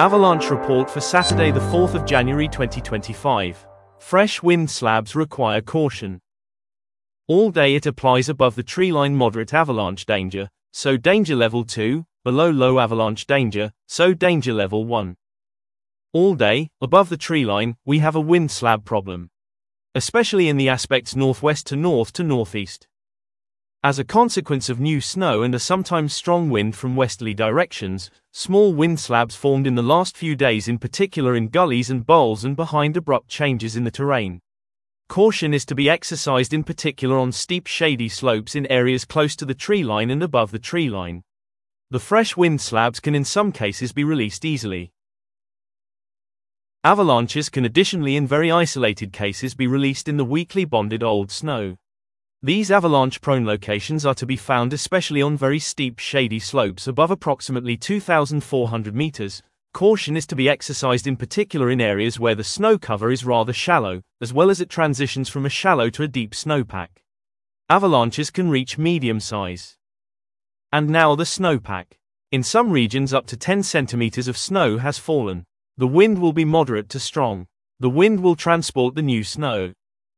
Avalanche report for Saturday the 4th of January 2025. Fresh wind slabs require caution. All day it applies above the treeline moderate avalanche danger, so danger level 2, below low avalanche danger, so danger level 1. All day, above the treeline, we have a wind slab problem, especially in the aspects northwest to northeast. As a consequence of new snow and a sometimes strong wind from westerly directions, small wind slabs formed in the last few days, in particular in gullies and bowls and behind abrupt changes in the terrain. Caution is to be exercised in particular on steep shady slopes in areas close to the treeline and above the treeline. The fresh wind slabs can in some cases be released easily. Avalanches can additionally in very isolated cases be released in the weakly bonded old snow. These avalanche-prone locations are to be found especially on very steep shady slopes above approximately 2,400 meters. Caution is to be exercised in particular in areas where the snow cover is rather shallow, as well as it transitions from a shallow to a deep snowpack. Avalanches can reach medium size. And now the snowpack. In some regions up to 10 centimeters of snow has fallen. The wind will be moderate to strong. The wind will transport the new snow.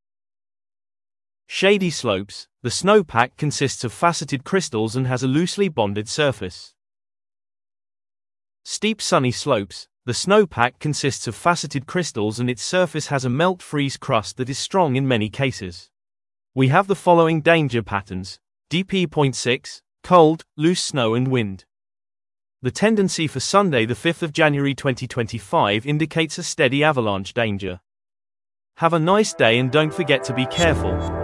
Shady slopes. The snowpack consists of faceted crystals and has a loosely bonded surface. Steep sunny slopes. The snowpack consists of faceted crystals and its surface has a melt-freeze crust that is strong in many cases. We have the following danger patterns. DP.6, cold, loose snow and wind. The tendency for Sunday the 5th of January 2025 indicates a steady avalanche danger. Have a nice day and don't forget to be careful.